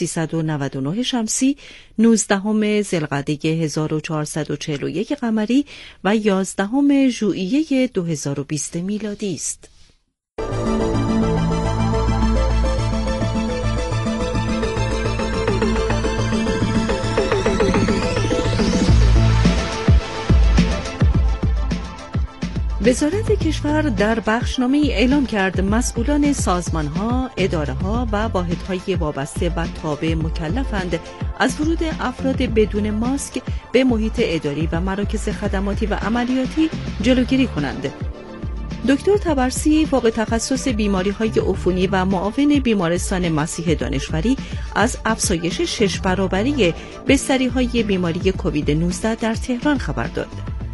1399 شمسی، 19 ذوالقعده 1441 قمری و 11 ژوئیه 2020 میلادی است. وزارت کشور در بخشنامه‌ای اعلام کرد مسئولان سازمان‌ها، اداره‌ها و واحدهای وابسته و تابع مکلفند از ورود افراد بدون ماسک به محیط اداری و مراکز خدماتی و عملیاتی جلوگیری کنند. دکتر طبرسی، فوق تخصص بیماری‌های عفونی و معاون بیمارستان مسیح دانشوری، از افزایش 6 برابری بستری‌های بیماری کووید 19 در تهران خبر داد.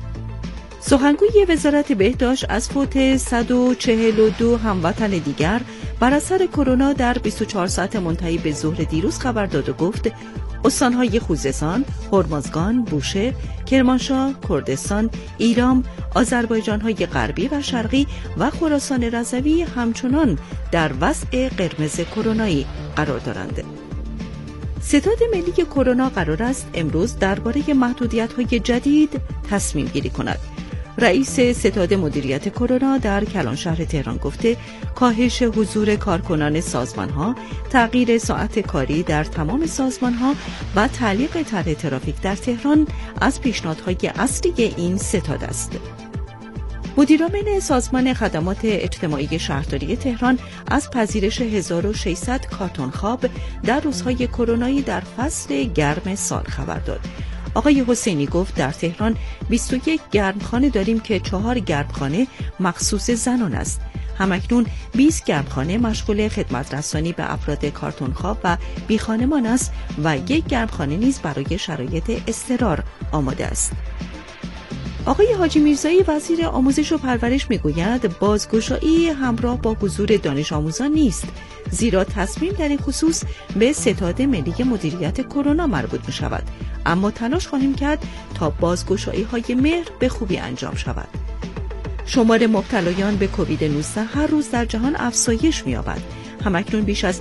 سخنگوی وزارت بهداشت از فوت 142 هموطن دیگر بر اثر کرونا در 24 ساعت منتهی به ظهر دیروز خبر داد و گفت استانهای خوزستان، هرمزگان، بوشهر، کرمانشاه، کردستان، ایران، آذربایجان‌های غربی و شرقی و خراسان رضوی همچنان در وضع قرمز کرونایی قرار دارند. ستاد ملی کرونا قرار است امروز درباره محدودیت‌های جدید تصمیم گیری کند. رئیس ستاد مدیریت کرونا در کلان شهر تهران گفته کاهش حضور کارکنان سازمان‌ها، تغییر ساعت کاری در تمام سازمان‌ها و تعلیق طرح ترافیک در تهران از پیشنهادهای اصلی این ستاد است. مدیرعامل سازمان خدمات اجتماعی شهرداری تهران از پذیرش 1600 کارتن خواب در روزهای کرونایی در فصل گرم سال خبر داد. آقای حسینی گفت در تهران 21 گرمخانه داریم که 4 گرمخانه مخصوص زنان است. همکنون 20 گرمخانه مشغول خدمت رسانی به افراد کارتن خواب و بی خانمان است و 1 گرمخانه نیز برای شرایط اضطرار آماده است. آقای حاجی میرزایی وزیر آموزش و پرورش میگوید بازگشایی همراه با حضور دانش آموزان نیست، زیرا تصمیم در این خصوص به ستاد ملی مدیریت کرونا مربوط می شود، اما تلاش خواهیم کرد تا بازگشایی های مهر به خوبی انجام شود. شمار مبتلایان به کووید 19 هر روز در جهان افزایش می یابد. همکنون بیش از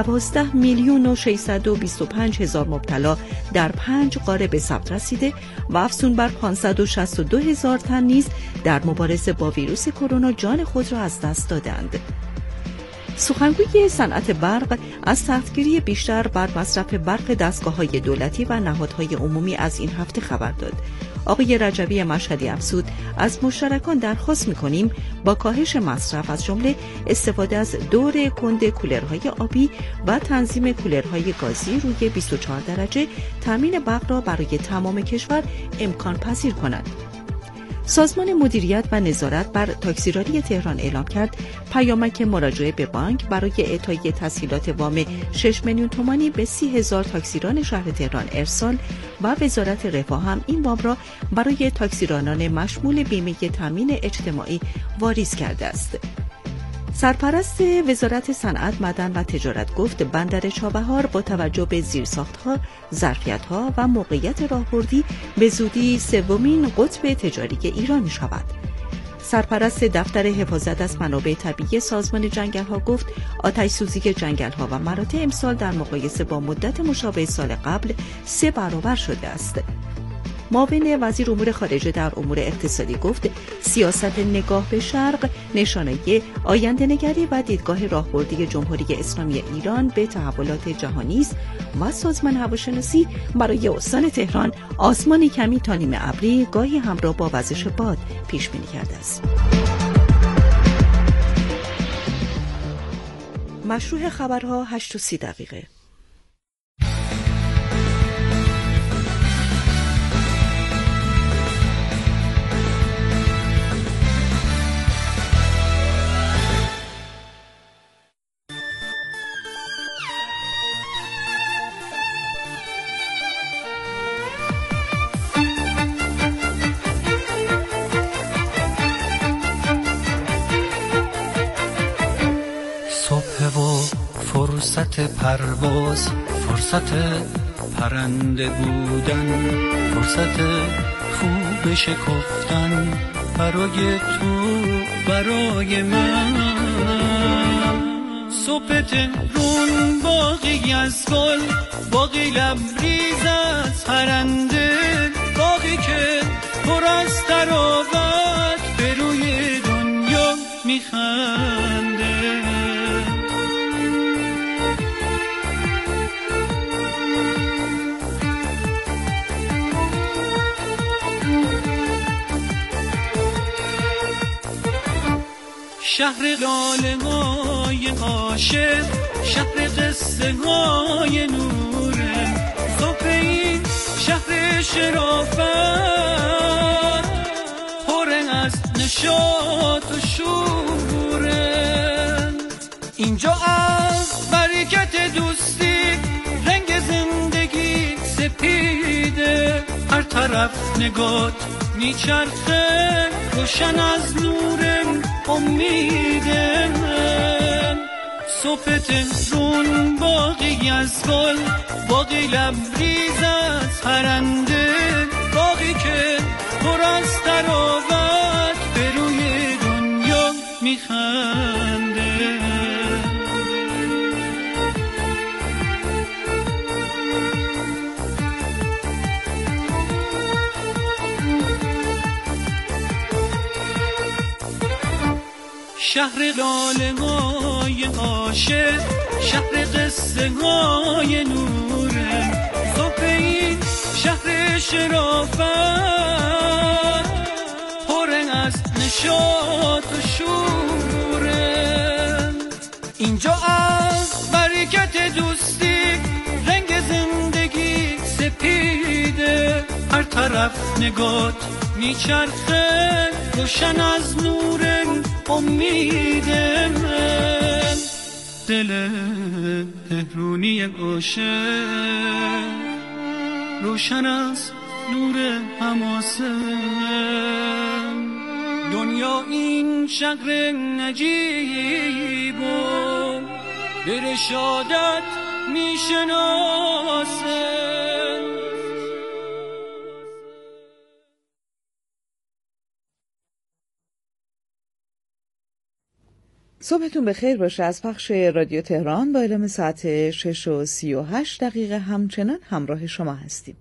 12,625,000 مبتلا در 5 قاره به ثبت رسیده و افزون بر 562,000 تن نیز در مبارزه با ویروس کرونا جان خود را از دست دادند. سخنگوی صنعت برق از سختگیری بیشتر بر مصرف برق دستگاه‌های دولتی و نهادهای عمومی از این هفته خبر داد. آقای رجبی مشهدی افزود از مشترکان درخواست می‌کنیم با کاهش مصرف از جمله استفاده از دور کند کولرهای آبی و تنظیم کولرهای گازی روی 24 درجه تامین برق را برای تمام کشور امکان پذیر کنند. سازمان مدیریت و نظارت بر تاکسیرانی تهران اعلام کرد پیامک مراجعه به بانک برای اعطای تسهیلات وام 6 میلیون تومانی به 30,000 تاکسیران شهر تهران ارسال و وزارت رفاه هم این وام را برای تاکسیرانان مشمول بیمه تامین اجتماعی واریز کرده است. سرپرست وزارت صنعت، معدن و تجارت گفت بندر چابهار با توجه به زیرساخت‌ها، ظرفیت‌ها و موقعیت راهبردی به زودی سومین قطب تجاری ایران می‌شود. سرپرست دفتر حفاظت از منابع طبیعی سازمان جنگل‌ها گفت آتش‌سوزی جنگل‌ها و مراتع امسال در مقایسه با مدت مشابه سال قبل 3 برابر شده است. معاون وزیر امور خارجه در امور اقتصادی گفت سیاست نگاه به شرق نشانه آینده‌نگری و دیدگاه راهبردی جمهوری اسلامی ایران به تحولات جهانی است و سازمان هواشناسی برای استان تهران آسمان کمی تا نیمه ابری گاهی همراه با وزش باد پیش بینی کرده است. مشروع خبرها 8:30. فرصت پرواز، فرصت پرنده بودن، فرصت خوب شکفتن برای تو، برای من. صبح تهرون باقی از گل، باقی لبریز از پرنده، باقی که پر از تراوت به روی دنیا میخنده. شهر لاله های عاشق، شهر قصه های نوره، صبح این شهر شرافت پر از نشاط و شوره. اینجا از برکت دوستی رنگ زندگی سپیده، هر طرف نگات میچرخه روشن از نور امیده. صبح تهرون باقی از گل، باقی لبریز از پرنده، باقی که پر از تراوت به روی دنیا میخنده. شهر لاله های عاشق، شهر قصه های نوره، صبح این شهر شرافت پر از نشاط و شوره. اینجا از برکت دوستی رنگ زندگی سپیده، هر طرف نگات میچرخه روشن از نور امید. من دل تهرونی عاشق روشن از نور حماسه. دنیا این شهر نجیب و به رشادت میشناسه. صبحتون بخیر باشه. از پخش رادیو تهران با اعلام ساعت 6:38 همچنان همراه شما هستیم.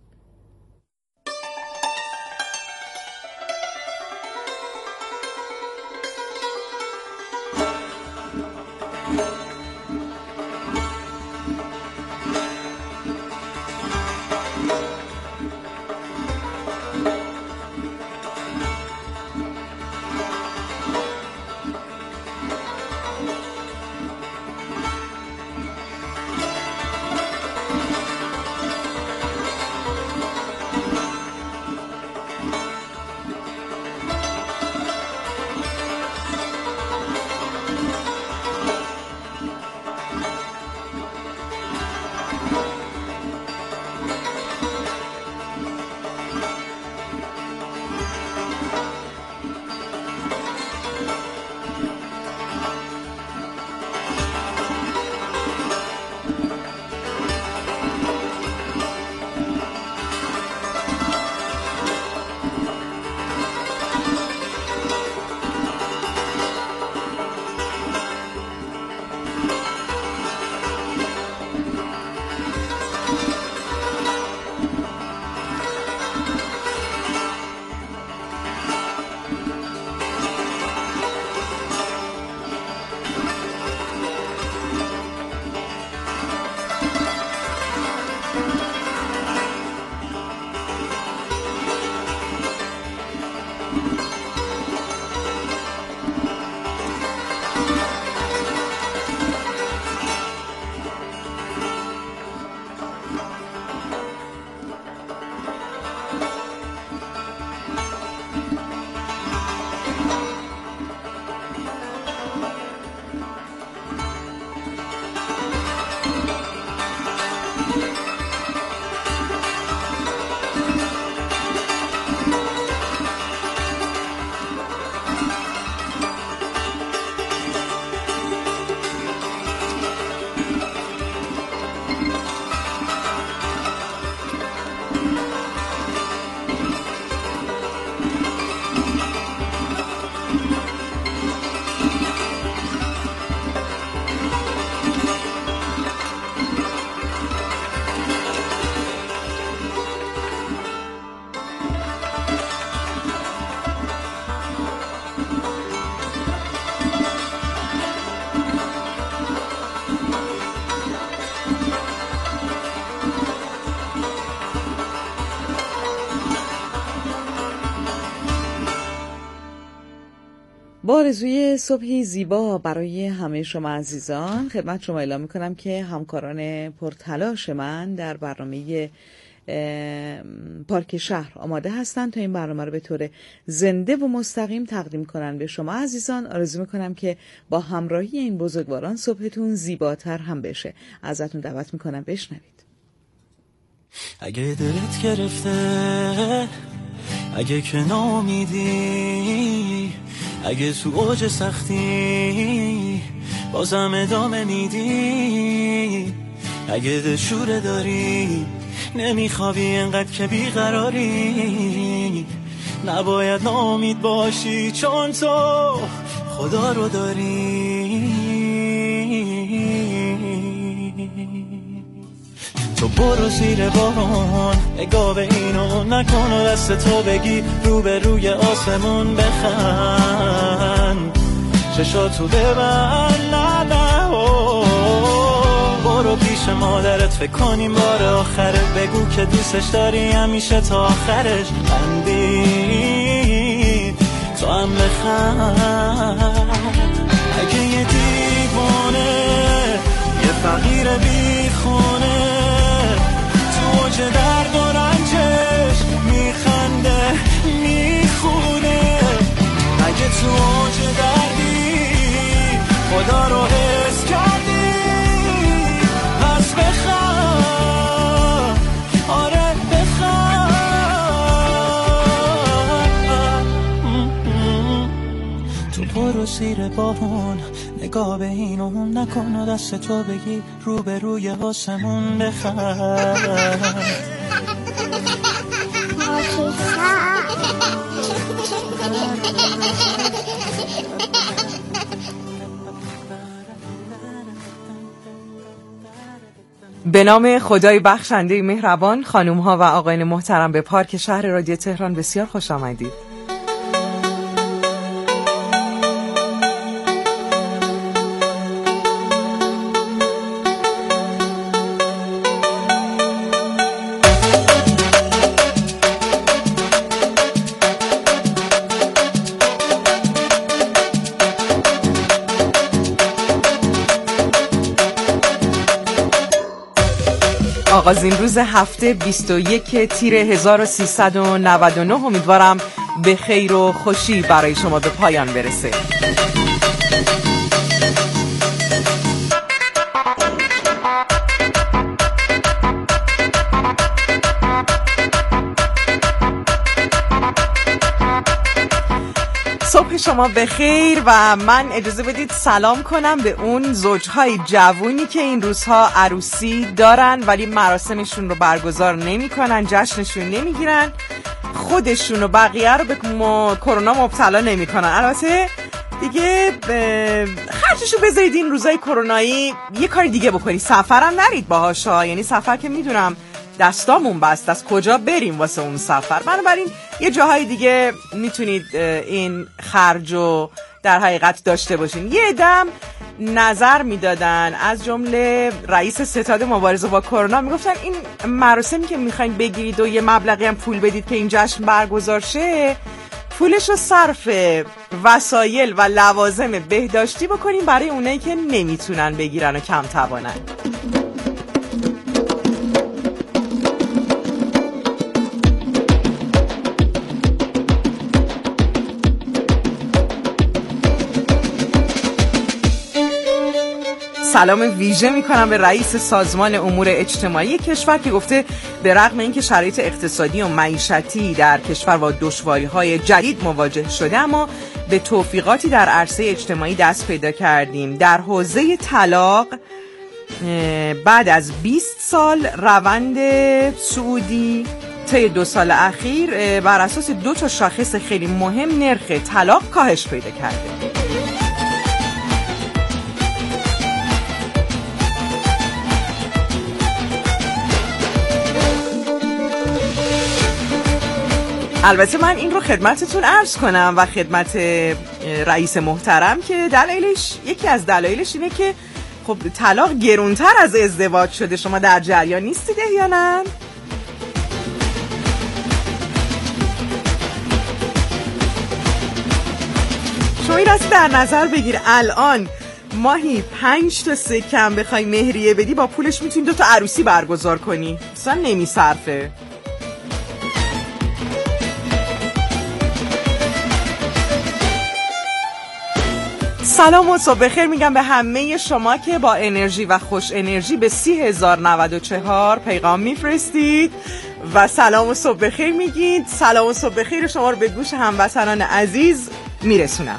با آرزوی صبحی زیبا برای همه شما عزیزان خدمت شما اعلام میکنم که همکاران پرتلاش من در برنامه پارک شهر آماده هستند تا این برنامه رو به طور زنده و مستقیم تقدیم کنن به شما عزیزان. آرزو میکنم که با همراهی این بزرگواران صبحتون زیباتر هم بشه. ازتون دعوت میکنم بشنوید. اگه دلت گرفته، اگه که نامیدی، اگه تو اوج سختی بازم ادامه میدی، اگه دلشوره داری نمیخوابی انقدر که بیقراری، نباید ناامید باشی چون تو خدا رو داری. تو برو زیر بارون، نگاه به اینو نکن و دست تو بگی رو به روی آسمون بخند، چشاتو ببند، نه برو پیش مادرت فکر کنیم بار آخره، بگو که دوستش داری همیشه تا آخرش، خندی تو هم بخند. اگه یه دیوانه، یه فقیر بیخونه تو اوج درد و رنجش میخنده میخونه، اگه تو اوج دردی خدا رو حس کردی پس بخواه، آره بخواه. تو برو زیر بارون، نگاه به این و اون نکن و دست تو بگی رو به روی آسمون بخند. به نام خدای بخشنده مهربان، خانوم ها و آقایان محترم، به پارک شهر رادیو تهران بسیار خوش آمدید. آغازین روز هفته 21 تیر 1399 امیدوارم به خیر و خوشی برای شما به پایان برسه. صبح شما بخیر و من اجازه بدید سلام کنم به اون زوجهای جوونی که این روزها عروسی دارن ولی مراسمشون رو برگزار نمی کنن، جشنشون نمی گیرن، خودشون و بقیه رو به کرونا مبتلا نمی کنن. البته دیگه خرجشو بذارید این روزهای کرونایی یه کار دیگه بکنید، سفرم نرید باهاشا، یعنی سفر که میدونم دستامون بست، از کجا بریم واسه اون سفر، بنابراین یه جاهای دیگه میتونید این خرجو در حقیقت داشته باشین. یه دم نظر میدادن از جمله رئیس ستاد مبارزه با کرونا، میگفتن این مراسمی که میخواین بگیرید و یه مبلغی هم پول بدید که این جشن برگزار شه، پولشو صرف وسایل و لوازم بهداشتی بکنین برای اونایی که نمیتونن بگیرن و کم توانن. سلام ویژه میکنم به رئیس سازمان امور اجتماعی کشور که گفته به رغم اینکه شرایط اقتصادی و معیشتی در کشور با دشواری‌های جدید مواجه شده، اما به توفیقاتی در عرصه اجتماعی دست پیدا کردیم. در حوزه طلاق بعد از 20 سال روند سعودی طی 2 سال اخیر بر اساس 2 تا شاخص خیلی مهم نرخ طلاق کاهش پیدا کرده. البته من این رو خدمتتون عرض کنم و خدمت رئیس محترم که یکی از دلایلش اینه که خب طلاق گرونتر از ازدواج شده. شما در جریان نیستید یا نه؟ شما این راستی در نظر بگیر الان ماهی 5 تا سکه هم بخوای مهریه بدی با پولش میتونی 2 تا عروسی برگزار کنی. اصلا نمیصرفه. سلام و صبح بخیر میگم به همه شما که با انرژی و خوش انرژی به 30,094 پیغام میفرستید و سلام و صبح بخیر میگید. سلام و صبح بخیر شما رو به گوش هموطنان عزیز میرسونم.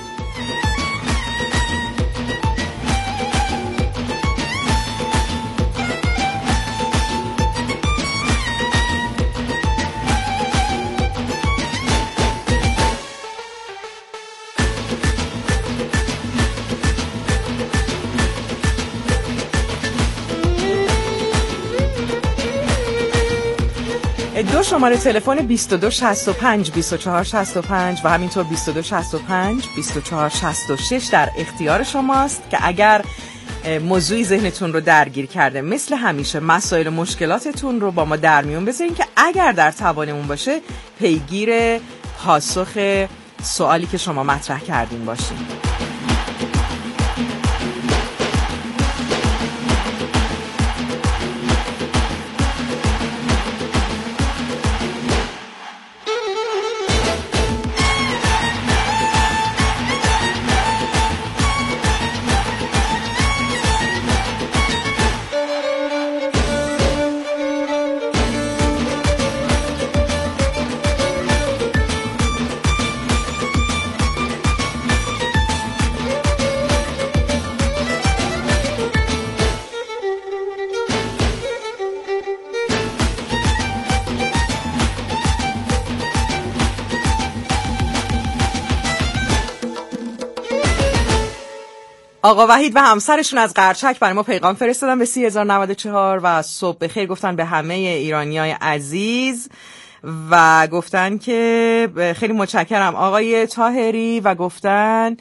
دو شماره تلفن 2265 2465 و همینطور 2265 2466 در اختیار شماست که اگر موضوعی ذهنتون رو درگیر کرده مثل همیشه مسائل و مشکلاتتون رو با ما در میون بذارین که اگر در توانمون باشه پیگیر پاسخ سوالی که شما مطرح کردین باشین. آقا وحید و همسرشون از قرچک برای ما پیغام فرستادن به 30,094 و صبح بخیر گفتن به همه ایرانیای عزیز و گفتن که خیلی متشکرم آقای طاهری و گفتن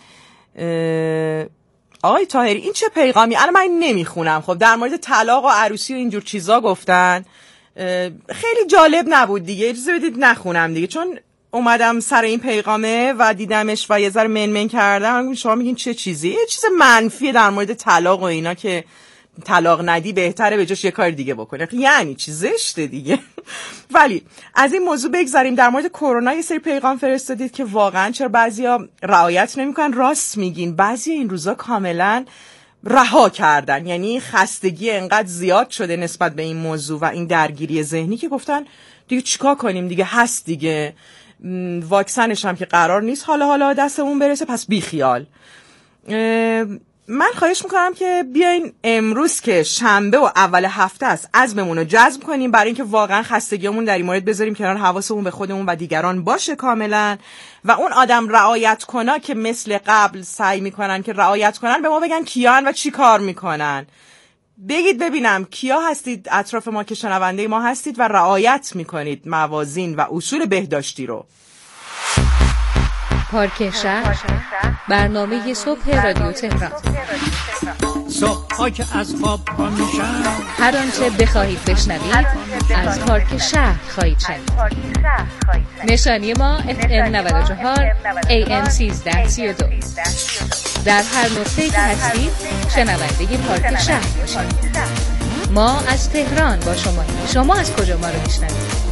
آقای طاهری این چه پیغامی؟ الان من نمیخونم. خب در مورد طلاق و عروسی و اینجور چیزا گفتن. خیلی جالب نبود دیگه، اجازه بدید نخونم دیگه چون اومدم سر این پیغامه و دیدمش و یه ذره منمن کردم. شما میگین چه چیزی؟ یه چیز منفیه در مورد طلاق و اینا که طلاق ندی بهتره به جاش یه کار دیگه بکنه. یعنی چی زشته دیگه. ولی از این موضوع بگذاریم. در مورد کرونا یه سری پیغام فرستادید که واقعا چرا بعضیا رعایت نمیکنن. راست میگین، بعضی این روزا کاملا رها کردن. یعنی خستگی انقدر زیاد شده نسبت به این موضوع و این درگیری ذهنی که گفتن دیگه چیکار کنیم دیگه، هست دیگه، واکسنش هم که قرار نیست حالا دستمون برسه پس بی خیال. من خواهش میکنم که بیاین امروز که شنبه و اول هفته است عزممون رو جزم کنیم برای اینکه واقعا خستگیمون در این مورد بذاریم کنار، حواسمون به خودمون و دیگران باشه کاملا و اون آدم رعایت کنا که مثل قبل سعی میکنن که رعایت کنن به ما بگن کیان و چی کار میکنن. بگید ببینم کیا هستید اطراف ما که شنونده ما هستید و رعایت میکنید موازین و اصول بهداشتی رو. پارک شهر، برنامه صبح رادیو تهران. صبح که از خواب پا میشم، هر آنچه بخواهید بشنوید از پارک شهر خواهید شنید. نشانی ما FM 94 AM 1332. در هر نقطه‌ای که هستید شنونده پارک شهر باشید. ما از تهران با شما از کجا ما رو میشنوید؟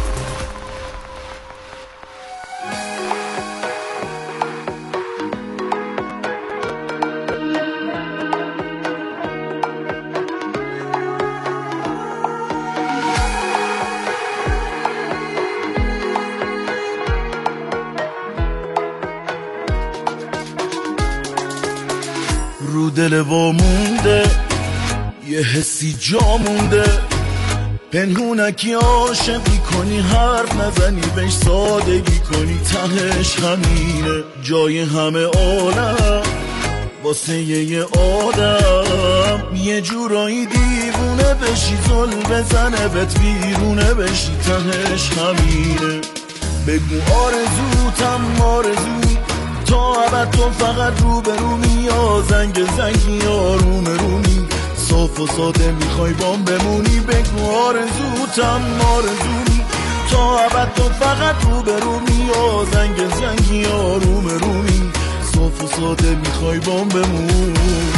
رو دل وامونده یه حسی جا مونده، پنهونکی عاشقی کنی حرف نزنی بهش سادگی کنی، تهش همینه جای همه عالم واسه یه آدم، یه جورایی دیوونه بشی زل بزنه بهت بیرونه بشی، تهش همینه. بگو آرزوتم آرزو تا ابد تو فقط رو به رومی، یا زنگی آروم رومی، صاف و ساده میخوای بام بمونی. بگو آرزوتم آرزو تا ابد تو فقط رو به رومی، یا زنگی آروم رومی، صاف و ساده میخوای بام بمون.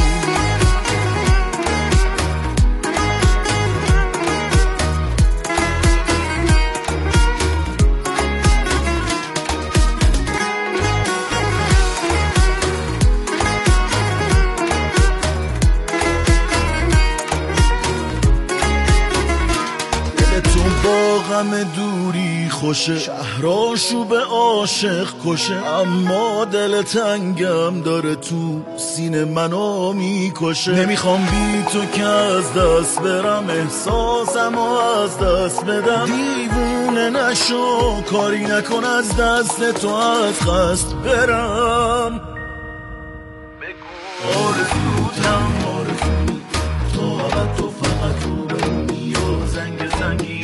غم دوری خوشه، شهراشو به عاشق کشه، اما دل تنگم داره تو سینه منو میکشه. نمیخوام بی تو که از دست برم، احساسمو از دست بدم. دیوونه نشو، کاری نکن از دست تو از قصد برم. آرزوتم آرزو تو، فقط تو فقط تو بمونی و زنگ زنگی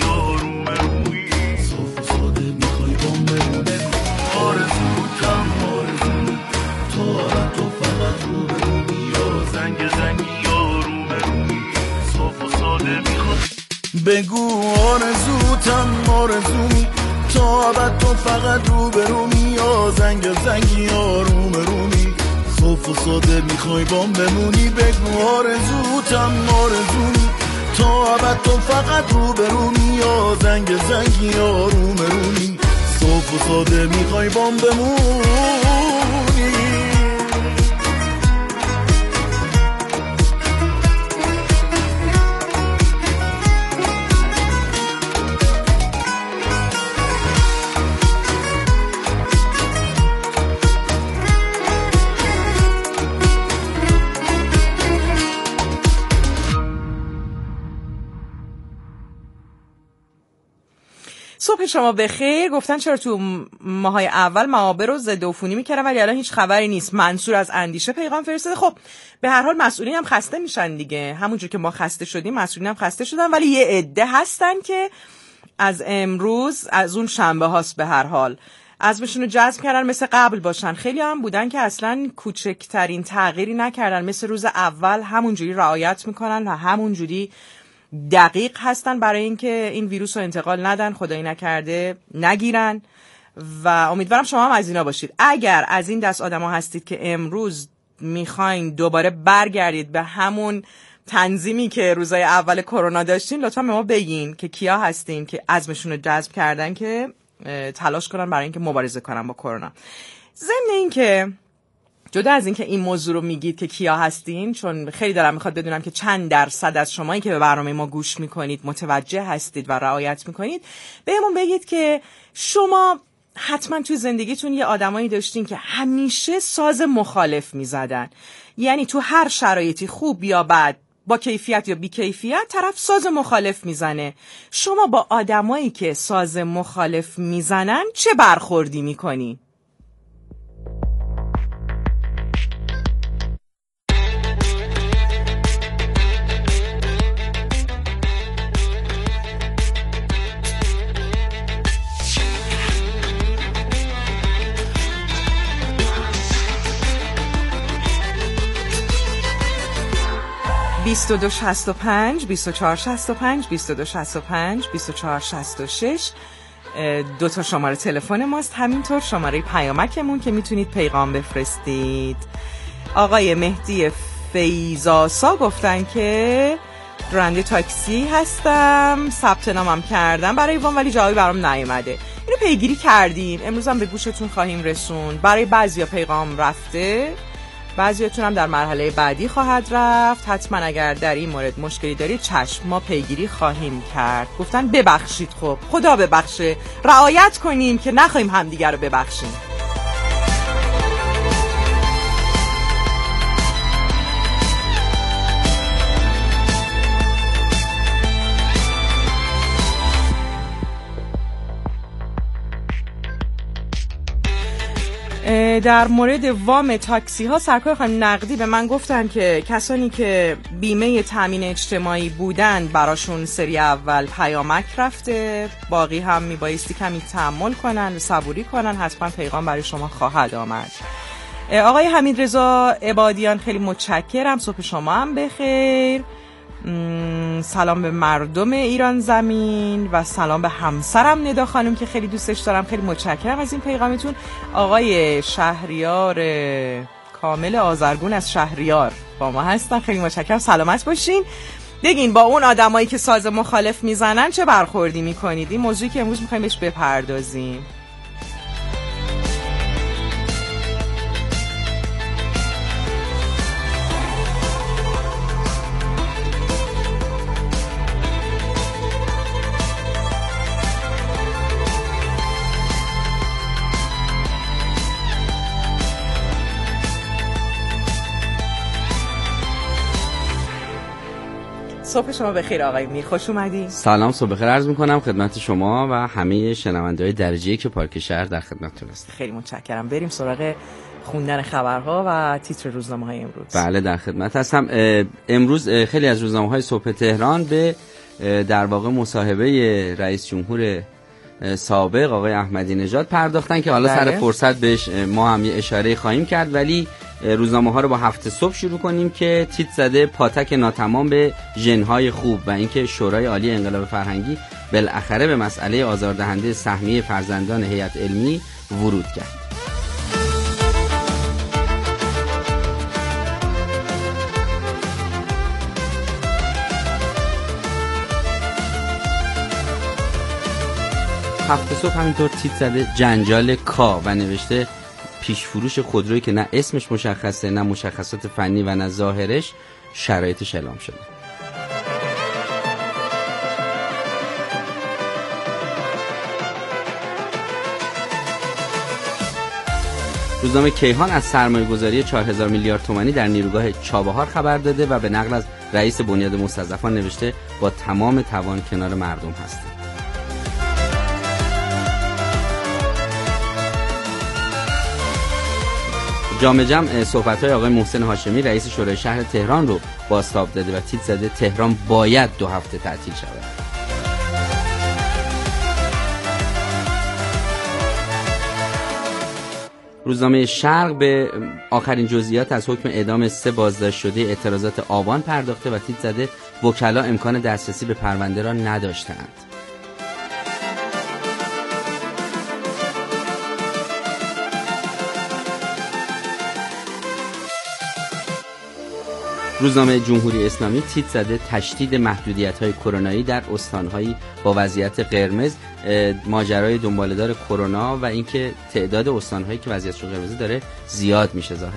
بگو. آرزوتم آرزومی تو، ابد تو فقط رو برومی یا زنگ زنگی آروم رومی، صاف و ساده میخوای بام بمونی. بگو آرزوتم آرزومی تو، ابد تو فقط رو برومی یا زنگ زنگی آروم رومی، صاف و ساده میخوای بام بمونی. صبح شما بخیر. گفتن چرا تو ماهای اول معابر رو ضد عفونی میکردن ولی الان هیچ خبری نیست. منصور از اندیشه پیغام فرستاده. خب به هر حال مسئولین هم خسته میشن دیگه، همونجور که ما خسته شدیم مسئولین هم خسته شدن، ولی یه عده هستن که از امروز، از اون شنبه هاست، به هر حال عزمشون رو جزم کردن مثل قبل باشن. خیلی هم بودن که اصلا کوچکترین تغییری نکردن، مثل روز اول همونجوری رعایت میکنن و همونجوری دقیق هستن برای اینکه این ویروس رو انتقال ندن، خدایی نکرده نگیرن. و امیدوارم شما هم از اینا باشید. اگر از این دست آدم ها هستید که امروز میخواین دوباره برگردید به همون تنظیمی که روزای اول کرونا داشتین، لطفا به ما بگین که کیا هستین که عزمشون رو جذب کردن که تلاش کنن برای اینکه مبارزه کنن با کرونا. ضمن این که جدا از این که این موضوع رو میگید که کیا هستین، چون خیلی دارم میخواد بدونم که چند درصد از شمایی که به برنامه ما گوش میکنید متوجه هستید و رعایت میکنید، بهمون بگید که شما حتما توی زندگیتون یه آدمایی داشتین که همیشه ساز مخالف میزدن، یعنی تو هر شرایطی خوب یا بد، با کیفیت یا بی کیفیت، طرف ساز مخالف میزنه. شما با آدمایی که ساز مخالف میزنن چه برخوردی میکنی؟ بیست 65 24 65 22 65 24 66 دو تا شماره تلفن ماست، همینطور شماره پیامکمون که میتونید پیغام بفرستید. آقای مهدی فیزاسا گفتن که راننده تاکسی هستم، ثبت نامم کردم برای وام ولی جوابی برام نیومده. اینو پیگیری کردیم، امروز هم به گوشتون خواهیم رسوند. برای بعضیا پیغام رفته، بعضیاتون هم در مرحله بعدی خواهد رفت. حتما اگر در این مورد مشکلی دارید چشم، ما پیگیری خواهیم کرد. گفتن ببخشید، خب خدا ببخشه، رعایت کنیم که نخواهیم همدیگر رو ببخشیم. در مورد وام تاکسی ها، سرکار خانم نقدی به من گفتن که کسانی که بیمه تامین اجتماعی بودن براشون سری اول پیامک رفته، باقی هم میبایستی کمی تحمل کنن و صبوری کنن، حتما پیغام برای شما خواهد آمد. آقای حمیدرضا عبادیان خیلی متشکرم، صبح شما هم بخیر. سلام به مردم ایران زمین و سلام به همسرم ندا خانم که خیلی دوستش دارم. خیلی متشکرم از این پیغامتون. آقای شهریار کامل آذرگون از شهریار با ما هستن. خیلی متشکرم، سلامت باشین. بگین با اون آدمایی که ساز مخالف میزنن چه برخوردی میکنید؟ این موضوعی که امروز میخوایم بهش بپردازیم. صبح شما بخیر آقای میر، خوش اومدین. سلام، صبح بخیر عرض میکنم خدمت شما و همه شنونده‌های درجه‌ای که پارک شهر در خدمتتون هستم. خیلی متشکرم. بریم سراغ خوندن خبرها و تیتر روزنامه‌های امروز. بله در خدمت هستم. امروز خیلی از روزنامه‌های صبح تهران به در واقع مصاحبه رئیس جمهور سابق آقای احمدی نژاد پرداختن که حالا سر فرصت بهش ما هم یه اشاره خواهیم کرد، ولی روزنامه ها رو با هفته صبح شروع کنیم که تیتر زده پاتک ناتمام به ژن‌های خوب و اینکه شورای عالی انقلاب فرهنگی بالاخره به مسئله آزاردهنده سهمیه فرزندان هیئت علمی ورود کرد. هفته صبح همینطور تیتر زده جنجال کا و نوشته پیش فروش خودرویی که نه اسمش مشخصه، نه مشخصات فنی و نه ظاهرش شرایطش اعلام شده. روزنامه کیهان از سرمایه‌گذاری 4000 میلیارد تومانی در نیروگاه چابهار خبر داده و به نقل از رئیس بنیاد مستضعفان نوشته با تمام توان کنار مردم هستیم. جامع جمع صحبت‌های آقای محسن هاشمی رئیس شورای شهر تهران رو بازتاب داده و تیتر زده تهران باید 2 هفته تعطیل شود. روزنامه شرق به آخرین جزئیات از حکم اعدام 3 بازداشت شده اعتراضات آبان پرداخته و تیتر زده وکلا امکان دسترسی به پرونده را نداشتند. روزنامه جمهوری اسلامی تیتر زده تشدید محدودیت‌های کرونایی در استان‌هایی با وضعیت قرمز، ماجرای دنباله‌دار کرونا و اینکه تعداد استان‌هایی که وضعیتشون قرمزه داره زیاد میشه ظاهراً.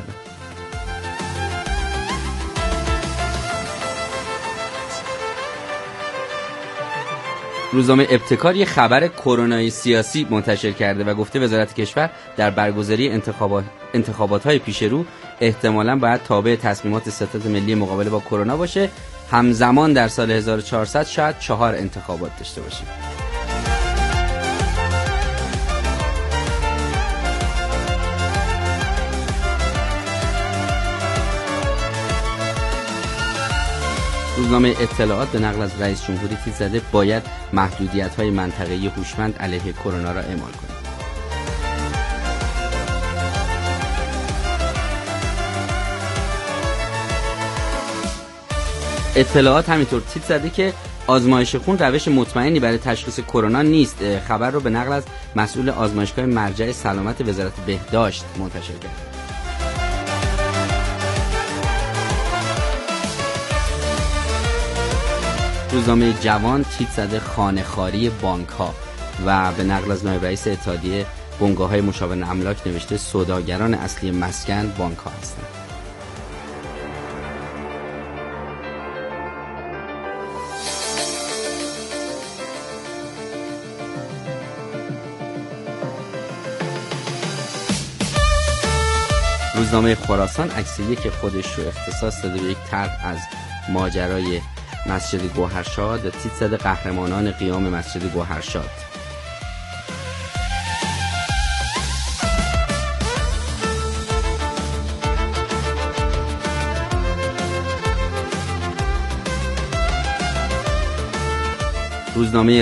روزنامه ابتکار یه خبر کرونایی سیاسی منتشر کرده و گفته وزارت کشور در برگزاری انتخابات‌های پیش رو احتمالاً باید تابع تصمیمات ستاد ملی مقابله با کرونا باشه. همزمان در سال 1400 شاید 4 انتخابات داشته باشیم. روزنامه اطلاعات به نقل از رئیس جمهوری تیتر زده باید محدودیت‌های منطقه‌ای هوشمند علیه کرونا را اعمال کنیم. اطلاعات همینطور تیتر زده که آزمایش خون روش مطمئنی برای تشخیص کرونا نیست. خبر رو به نقل از مسئول آزمایشگاه مرجع سلامت وزارت بهداشت منتشر کرد. روزنامه جوان تیتر زده خانه‌خواری بانک‌ها و به نقل از نایب رئیس اتحادیه بنگاه‌های مشاوران املاک نوشته سوداگران اصلی مسکن بانک‌ها هستند. روزنامه خراسان عکس یک خودش رو اختصاص داده به یک طرح از ماجرای مسجد گوهرشاد و تیتر زده قهرمانان قیام مسجد گوهرشاد. روزنامه